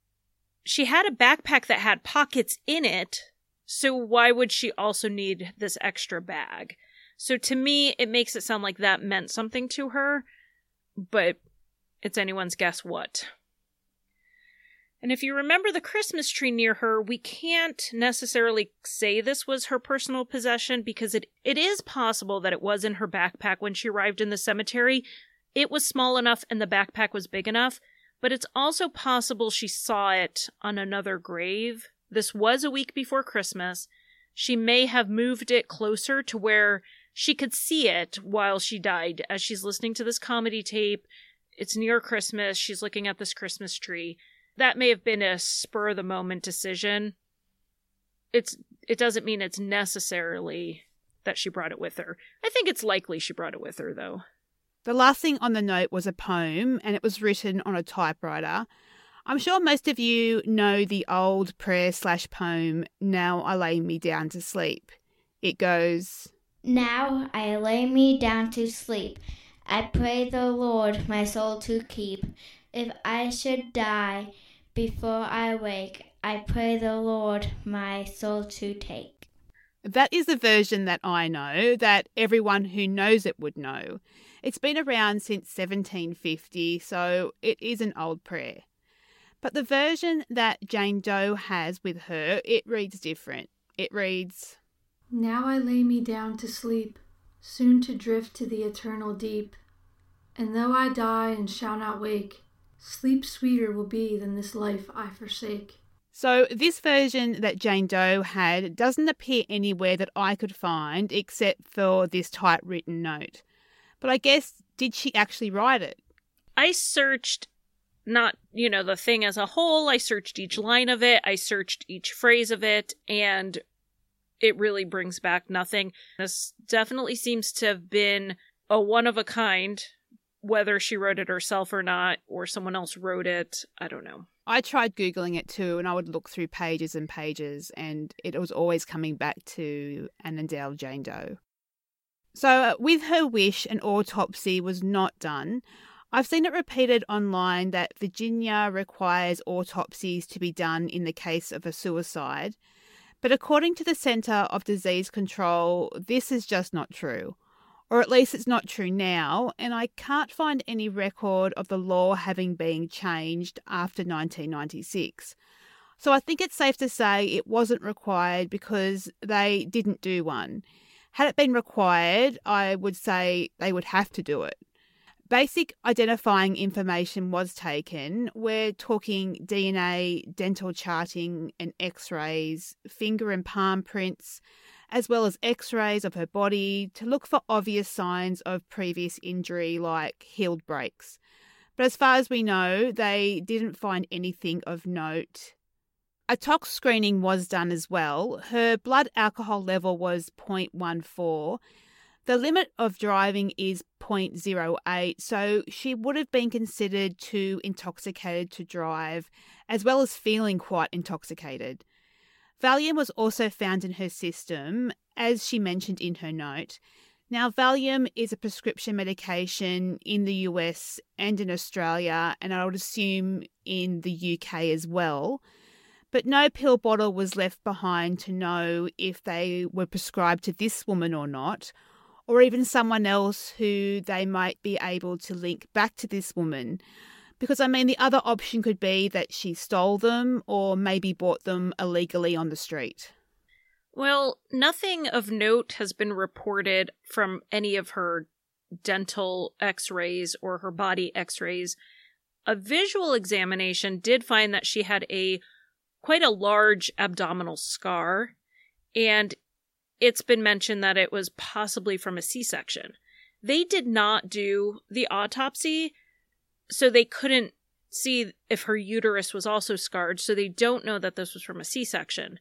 She had a backpack that had pockets in it, so why would she also need this extra bag? So to me, it makes it sound like that meant something to her, but it's anyone's guess what. And if you remember the Christmas tree near her, we can't necessarily say this was her personal possession because it is possible that it was in her backpack when she arrived in the cemetery. It was small enough and the backpack was big enough, but it's also possible she saw it on another grave. This was a week before Christmas. She may have moved it closer to where she could see it while she died. As she's listening to this comedy tape, it's near Christmas, she's looking at this Christmas tree. That may have been a spur-of-the-moment decision. It doesn't mean it's necessarily that she brought it with her. I think it's likely she brought it with her, though. The last thing on the note was a poem, and it was written on a typewriter. I'm sure most of you know the old prayer/poem, "Now I Lay Me Down to Sleep." It goes, "Now I lay me down to sleep. I pray the Lord my soul to keep. If I should die before I wake, I pray the Lord my soul to take. That is the version that I know, that everyone who knows it would know. It's been around since 1750, so it is an old prayer. But the version that Jane Doe has with her, it reads different. It reads, Now I lay me down to sleep, soon to drift to the eternal deep. And though I die and shall not wake, sleep sweeter will be than this life I forsake. So this version that Jane Doe had doesn't appear anywhere that I could find except for this typewritten note. But I guess, did she actually write it? I searched not, the thing as a whole. I searched each line of it. I searched each phrase of it, and it really brings back nothing. This definitely seems to have been a one-of-a-kind, whether she wrote it herself or not, or someone else wrote it. I don't know. I tried Googling it too, and I would look through pages and pages, and it was always coming back to Annandale Jane Doe. So with her wish, an autopsy was not done. I've seen it repeated online that Virginia requires autopsies to be done in the case of a suicide, but according to the Centre of Disease Control, this is just not true. Or at least it's not true now, and I can't find any record of the law having been changed after 1996. So I think it's safe to say it wasn't required because they didn't do one. Had it been required, I would say they would have to do it. Basic identifying information was taken. We're talking DNA, dental charting and x-rays, finger and palm prints, as well as x-rays of her body to look for obvious signs of previous injury like healed breaks. But as far as we know, they didn't find anything of note. A tox screening was done as well. Her blood alcohol level was 0.14. The limit of driving is 0.08, so she would have been considered too intoxicated to drive, as well as feeling quite intoxicated. Valium was also found in her system, as she mentioned in her note. Now, Valium is a prescription medication in the US and in Australia, and I would assume in the UK as well. But no pill bottle was left behind to know if they were prescribed to this woman or not, or even someone else who they might be able to link back to this woman. Because, the other option could be that she stole them or maybe bought them illegally on the street. Well, nothing of note has been reported from any of her dental x-rays or her body x-rays. A visual examination did find that she had quite a large abdominal scar, and it's been mentioned that it was possibly from a C-section. They did not do the autopsy, so they couldn't see if her uterus was also scarred, so they don't know that this was from a C-section.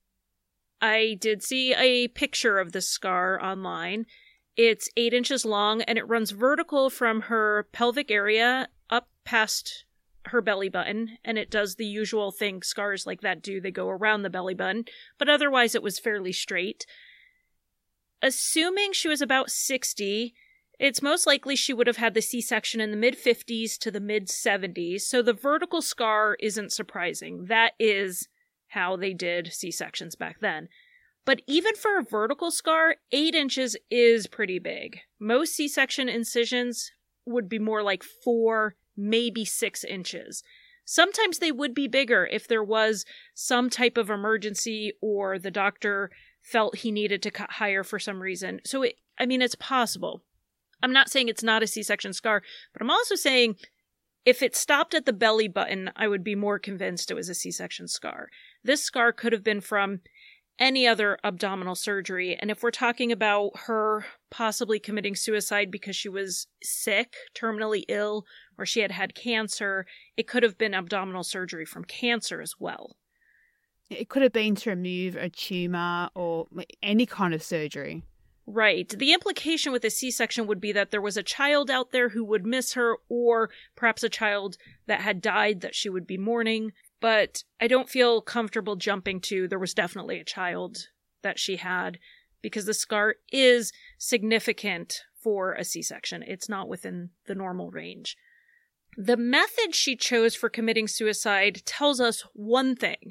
I did see a picture of this scar online. It's 8 inches long, and it runs vertical from her pelvic area up past her belly button, and it does the usual thing scars like that do. They go around the belly button, but otherwise it was fairly straight. Assuming she was about 60, it's most likely she would have had the C-section in the mid-50s to the mid-70s, so the vertical scar isn't surprising. That is how they did C-sections back then. But even for a vertical scar, 8 inches is pretty big. Most C-section incisions would be more like 4, maybe 6 inches. Sometimes they would be bigger if there was some type of emergency or the doctor felt he needed to cut higher for some reason. So, it's possible. I'm not saying it's not a C-section scar, but I'm also saying if it stopped at the belly button, I would be more convinced it was a C-section scar. This scar could have been from any other abdominal surgery. And if we're talking about her possibly committing suicide because she was sick, terminally ill, or she had had cancer, it could have been abdominal surgery from cancer as well. It could have been to remove a tumour or any kind of surgery. Right. The implication with a C-section would be that there was a child out there who would miss her, or perhaps a child that had died that she would be mourning. But I don't feel comfortable jumping to there was definitely a child that she had, because the scar is significant for a C-section. It's not within the normal range. The method she chose for committing suicide tells us one thing.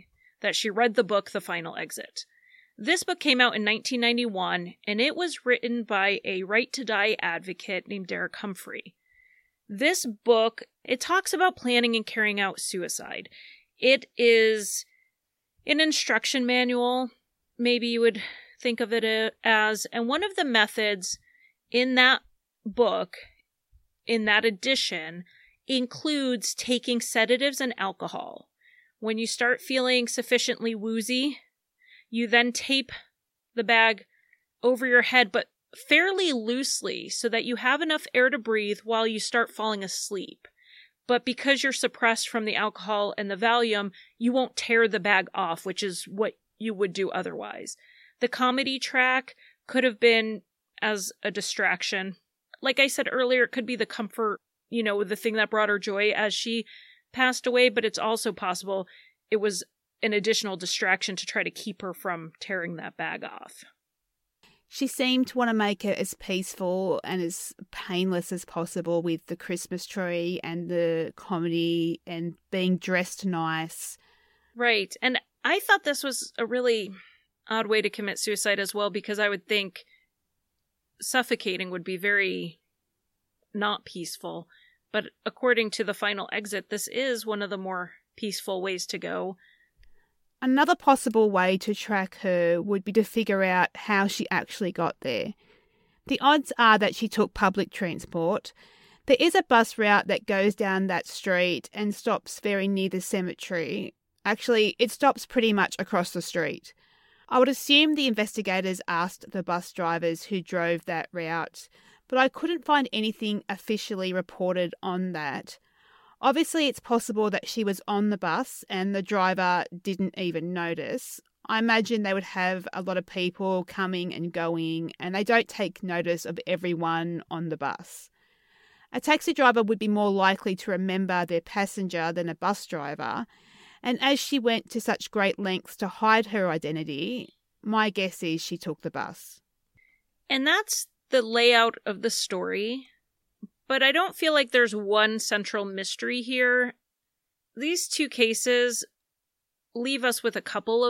that she read the book The Final Exit. This book came out in 1991, and it was written by a Right to Die advocate named Derek Humphrey. This book, it talks about planning and carrying out suicide. It is an instruction manual, maybe you would think of it as, and one of the methods in that book, in that edition, includes taking sedatives and alcohol. When you start feeling sufficiently woozy, you then tape the bag over your head, but fairly loosely so that you have enough air to breathe while you start falling asleep. But because you're suppressed from the alcohol and the Valium, you won't tear the bag off, which is what you would do otherwise. The comedy track could have been as a distraction. Like I said earlier, it could be the comfort, the thing that brought her joy as she passed away, but it's also possible it was an additional distraction to try to keep her from tearing that bag off. She seemed to want to make it as peaceful and as painless as possible with the Christmas tree and the comedy and being dressed nice. Right. And I thought this was a really odd way to commit suicide as well, because I would think suffocating would be very not peaceful. But according to The Final Exit, this is one of the more peaceful ways to go. Another possible way to track her would be to figure out how she actually got there. The odds are that she took public transport. There is a bus route that goes down that street and stops very near the cemetery. Actually, it stops pretty much across the street. I would assume the investigators asked the bus drivers who drove that route, but I couldn't find anything officially reported on that. Obviously, it's possible that she was on the bus and the driver didn't even notice. I imagine they would have a lot of people coming and going, and they don't take notice of everyone on the bus. A taxi driver would be more likely to remember their passenger than a bus driver, and as she went to such great lengths to hide her identity, my guess is she took the bus. And that's the layout of the story. But I don't feel like there's one central mystery here. These two cases leave us with a couple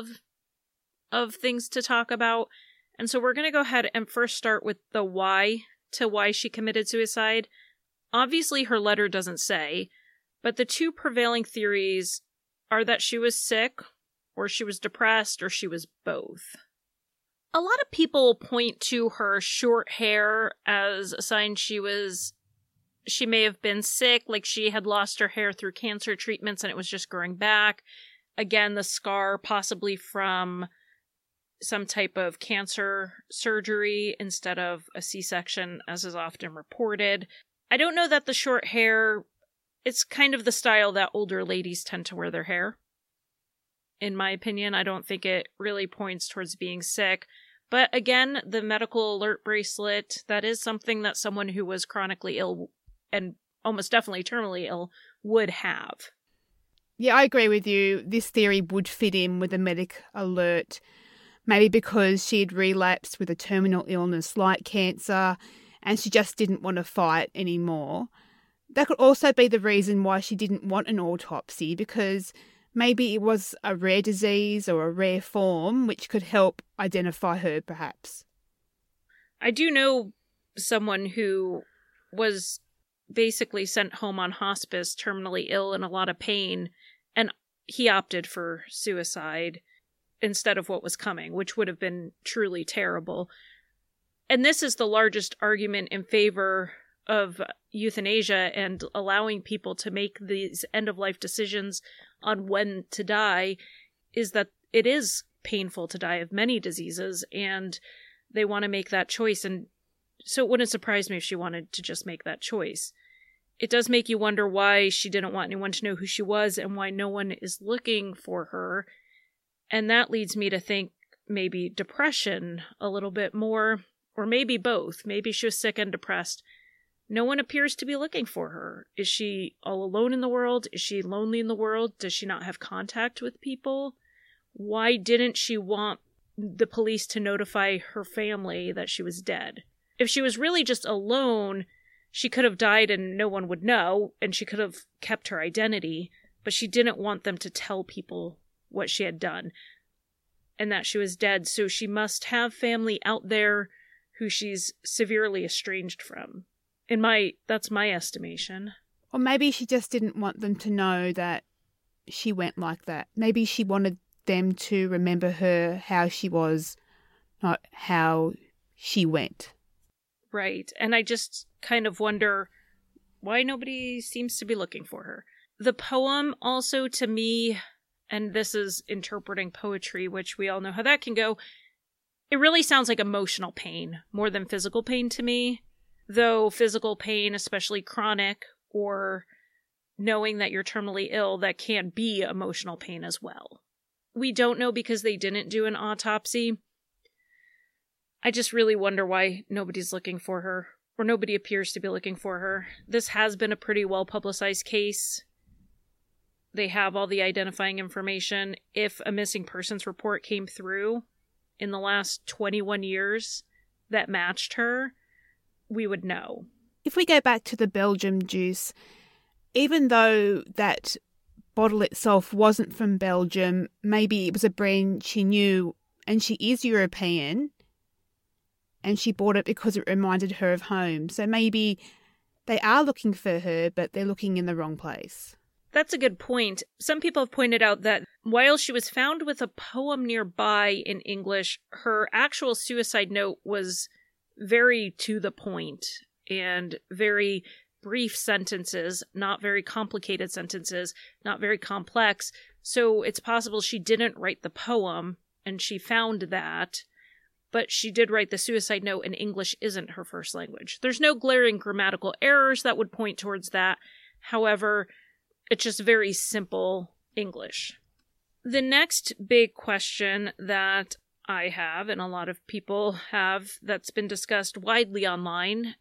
of things to talk about. And so we're going to go ahead and first start with the why she committed suicide. Obviously, her letter doesn't say, but the two prevailing theories are that she was sick, or she was depressed, or she was both. A lot of people point to her short hair as a sign she may have been sick, like she had lost her hair through cancer treatments and it was just growing back. Again, the scar possibly from some type of cancer surgery instead of a C-section, as is often reported. I don't know that the short hair, it's kind of the style that older ladies tend to wear their hair. In my opinion, I don't think it really points towards being sick. But again, the medical alert bracelet, that is something that someone who was chronically ill and almost definitely terminally ill would have. Yeah, I agree with you. This theory would fit in with a medic alert, maybe because she had relapsed with a terminal illness like cancer and she just didn't want to fight anymore. That could also be the reason why she didn't want an autopsy, because maybe it was a rare disease or a rare form which could help identify her, perhaps. I do know someone who was basically sent home on hospice, terminally ill and a lot of pain, and he opted for suicide instead of what was coming, which would have been truly terrible. And this is the largest argument in favor of euthanasia and allowing people to make these end-of-life decisions on when to die, is that it is painful to die of many diseases, and they want to make that choice. And so it wouldn't surprise me if she wanted to just make that choice. It does make you wonder why she didn't want anyone to know who she was and why no one is looking for her. And that leads me to think maybe depression a little bit more, or maybe both. Maybe she was sick and depressed. No one appears to be looking for her. Is she all alone in the world? Is she lonely in the world? Does she not have contact with people? Why didn't she want the police to notify her family that she was dead? If she was really just alone, she could have died and no one would know, and she could have kept her identity, but she didn't want them to tell people what she had done and that she was dead. So she must have family out there who she's severely estranged from. That's my estimation. Or maybe she just didn't want them to know that she went like that. Maybe she wanted them to remember her how she was, not how she went. Right. And I just kind of wonder why nobody seems to be looking for her. The poem also, to me, and this is interpreting poetry, which we all know how that can go, it really sounds like emotional pain more than physical pain to me. Though physical pain, especially chronic, or knowing that you're terminally ill, that can be emotional pain as well. We don't know because they didn't do an autopsy. I just really wonder why nobody's looking for her, or nobody appears to be looking for her. This has been a pretty well-publicized case. They have all the identifying information. If a missing persons report came through in the last 21 years that matched her, we would know. If we go back to the Belgium juice, even though that bottle itself wasn't from Belgium, maybe it was a brand she knew, and she is European, and she bought it because it reminded her of home. So maybe they are looking for her, but they're looking in the wrong place. That's a good point. Some people have pointed out that while she was found with a poem nearby in English, her actual suicide note was very to the point and very brief sentences, not very complicated sentences, not very complex. So it's possible she didn't write the poem and she found that, but she did write the suicide note and English isn't her first language. There's no glaring grammatical errors that would point towards that. However, it's just very simple English. The next big question that I have, and a lot of people have, that's been discussed widely online,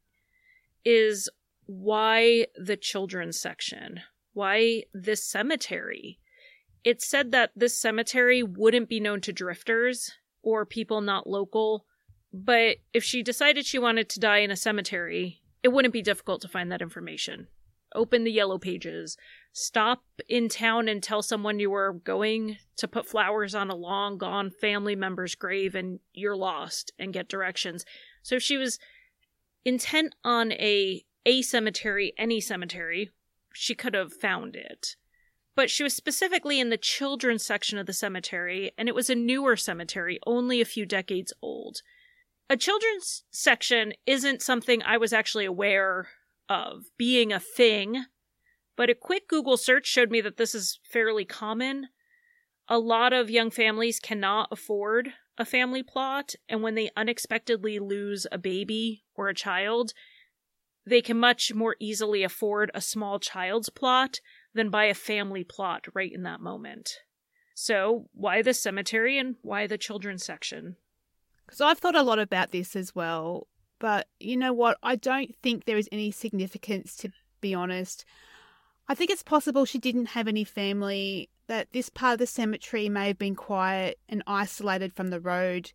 is why the children's section? Why this cemetery? It's said that this cemetery wouldn't be known to drifters or people not local, but if she decided she wanted to die in a cemetery, it wouldn't be difficult to find that information. Open the yellow pages, stop in town and tell someone you were going to put flowers on a long gone family member's grave and you're lost, and get directions. So if she was intent on a cemetery, any cemetery, she could have found it. But she was specifically in the children's section of the cemetery, and it was a newer cemetery, only a few decades old. A children's section isn't something I was actually aware of being a thing, but a quick Google search showed me that this is fairly common. A lot of young families cannot afford a family plot, and when they unexpectedly lose a baby or a child, they can much more easily afford a small child's plot than buy a family plot right in that moment. So, why the cemetery and why the children's section? Because I've thought a lot about this as well. But you know what? I don't think there is any significance, to be honest. I think it's possible she didn't have any family, that this part of the cemetery may have been quiet and isolated from the road.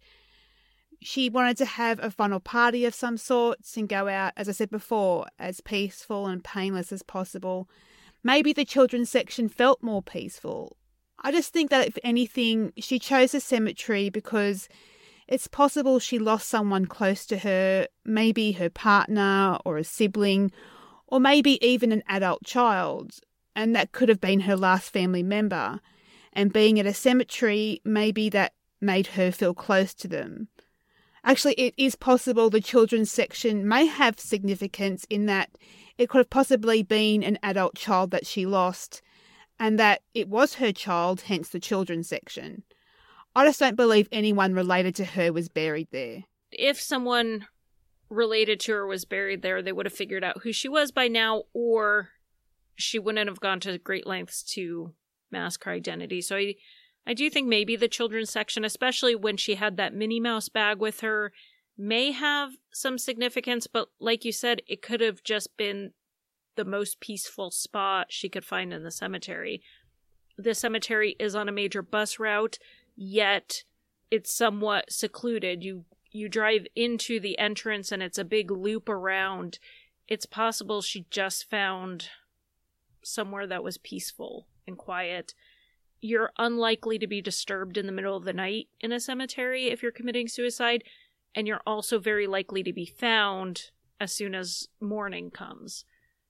She wanted to have a final party of some sorts and go out, as I said before, as peaceful and painless as possible. Maybe the children's section felt more peaceful. I just think that if anything, she chose the cemetery because it's possible she lost someone close to her, maybe her partner or a sibling, or maybe even an adult child, and that could have been her last family member. And being at a cemetery, maybe that made her feel close to them. Actually, it is possible the children's section may have significance in that it could have possibly been an adult child that she lost, and that it was her child, hence the children's section. I just don't believe anyone related to her was buried there. If someone related to her was buried there, they would have figured out who she was by now, or she wouldn't have gone to great lengths to mask her identity. So I do think maybe the children's section, especially when she had that Minnie Mouse bag with her, may have some significance, but like you said, it could have just been the most peaceful spot she could find in the cemetery. The cemetery is on a major bus route, yet it's somewhat secluded. You drive into the entrance and it's a big loop around. It's possible she just found somewhere that was peaceful and quiet. you're unlikely to be disturbed in the middle of the night in a cemetery if you're committing suicide, and you're also very likely to be found as soon as morning comes.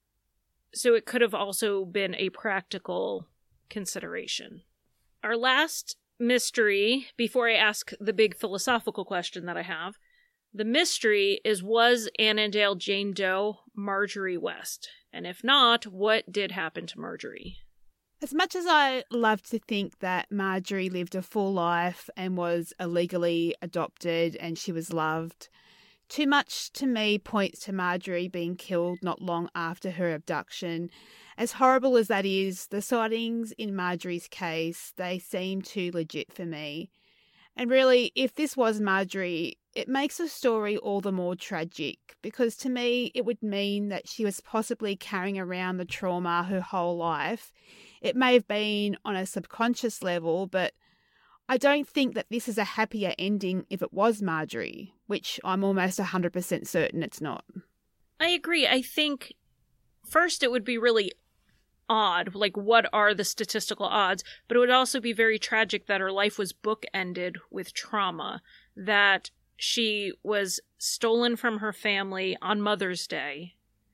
So it could have also been a practical consideration. Our last mystery, before I ask the big philosophical question that I have, the mystery is, was Annandale Jane Doe Marjorie West? And if not, what did happen to Marjorie? As much as I love to think that Marjorie lived a full life and was illegally adopted and she was loved, too much to me points to Marjorie being killed not long after her abduction. As horrible as that is, the sightings in Marjorie's case, they seem too legit for me. And really, if this was Marjorie, it makes the story all the more tragic, because to me, it would mean that she was possibly carrying around the trauma her whole life. It may have been on a subconscious level, but I don't think that this is a happier ending if it was Marjorie, which I'm almost 100% certain it's not. I agree. I think first it would be really odd, like what are the statistical odds, but it would also be very tragic that her life was bookended with trauma, that she was stolen from her family on Mother's Day,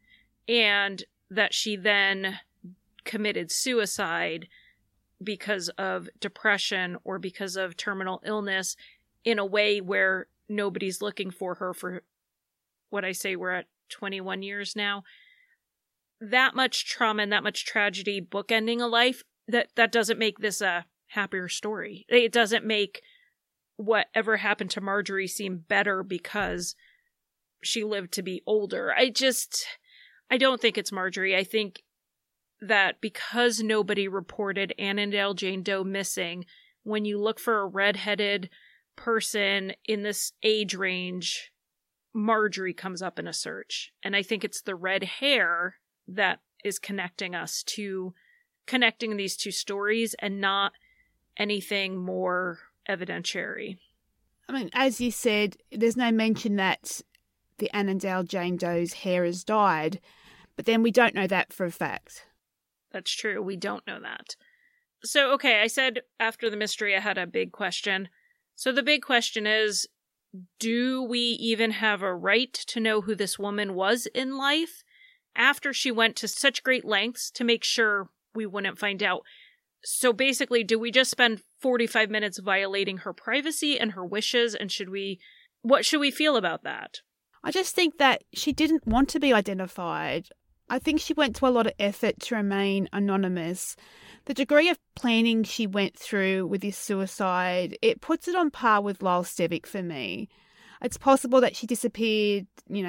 and that she then committed suicide because of depression or because of terminal illness in a way where nobody's looking for her for, what I say, we're at 21 years now. That much trauma and that much tragedy bookending a life, that doesn't make this a happier story. It doesn't make whatever happened to Marjorie seem better because she lived to be older. I don't think it's Marjorie. I think that because nobody reported Annandale Jane Doe missing, when you look for a redheaded person in this age range, Marjorie comes up in a search. And I think it's the red hair that is connecting these two stories, and not anything more evidentiary. I mean, as you said, there's no mention that the Annandale Jane Doe's hair is dyed, but then we don't know that for a fact. That's true. We don't know that. So, okay, I said after the mystery I had a big question. So the big question is, do we even have a right to know who this woman was in life after she went to such great lengths to make sure we wouldn't find out? So basically, do we just spend 45 minutes violating her privacy and her wishes? And what should we feel about that? I just think that she didn't want to be identified. I think she went to a lot of effort to remain anonymous. The degree of planning she went through with this suicide, it puts it on par with Lyle Stevic for me. It's possible that she disappeared,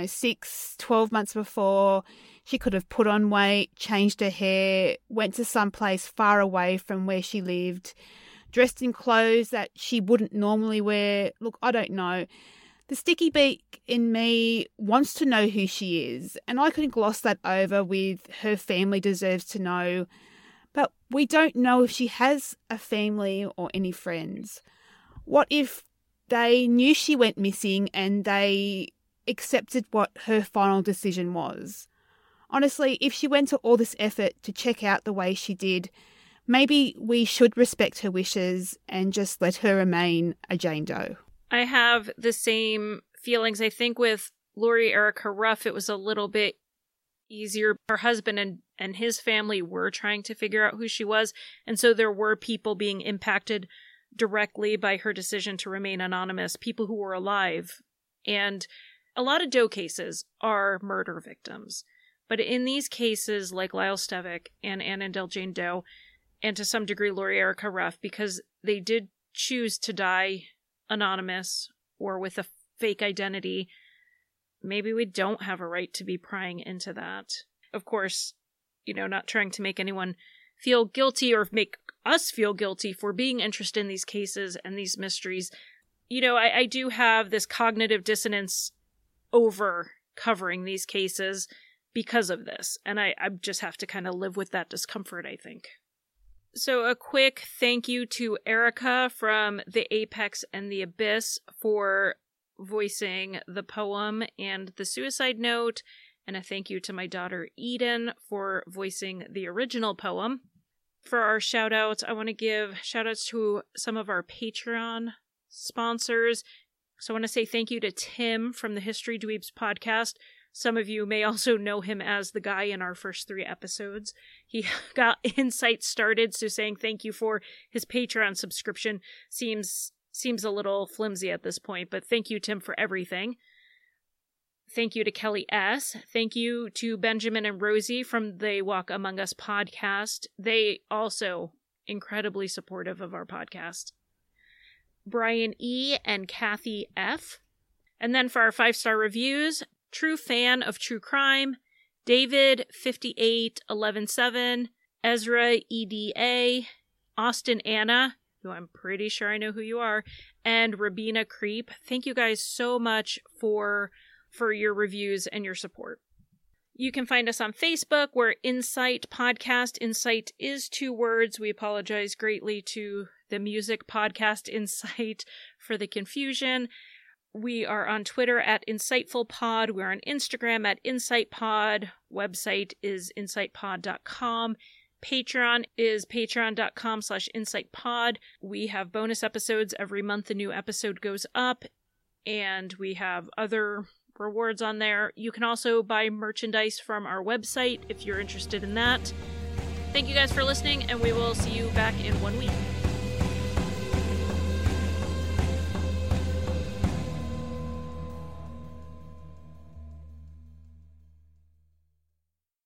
6-12 months before. She could have put on weight, changed her hair, went to some place far away from where she lived, dressed in clothes that she wouldn't normally wear. Look, I don't know. The sticky beak in me wants to know who she is, and I can gloss that over with her family deserves to know, but we don't know if she has a family or any friends. What if they knew she went missing and they accepted what her final decision was? Honestly, if she went to all this effort to check out the way she did, maybe we should respect her wishes and just let her remain a Jane Doe. I have the same feelings. I think with Lori Erica Ruff, it was a little bit easier. Her husband and his family were trying to figure out who she was, and so there were people being impacted directly by her decision to remain anonymous, people who were alive. And a lot of Doe cases are murder victims. But in these cases, like Lyle Stevic and Annandale Jane Doe, and to some degree Lori Erica Ruff, because they did choose to die anonymous or with a fake identity, maybe we don't have a right to be prying into that. Of course, not trying to make anyone feel guilty or make us feel guilty for being interested in these cases and these mysteries. I do have this cognitive dissonance over covering these cases because of this, and I just have to kind of live with that discomfort, I think. So a quick thank you to Erica from The Apex and the Abyss for voicing the poem and the suicide note, and a thank you to my daughter Eden for voicing the original poem. For our shout-outs, I want to give shout-outs to some of our Patreon sponsors. So I want to say thank you to Tim from the History Dweebs podcast. Some of you may also know him as the guy in our first 3 episodes. He got Insight started, so saying thank you for his Patreon subscription seems a little flimsy at this point, but thank you, Tim, for everything. Thank you to Kelly S. Thank you to Benjamin and Rosie from the Walk Among Us podcast. They also incredibly supportive of our podcast. Brian E. and Kathy F. And then for our 5-star reviews, True Fan of True Crime, David 58117, Ezra EDA, Austin Anna, who I'm pretty sure I know who you are, and Rabina Creep. Thank you guys so much for your reviews and your support. You can find us on Facebook. We're Insight Podcast. Insight is 2 words. We apologize greatly to the music podcast Insight for the confusion. We are on Twitter at InsightfulPod. We're on Instagram at InsightPod. Website is insightpod.com. Patreon is patreon.com/insightpod. We have bonus episodes every month. A new episode goes up, and we have other rewards on there. You can also buy merchandise from our website if you're interested in that. Thank you guys for listening, and we will see you back in 1 week.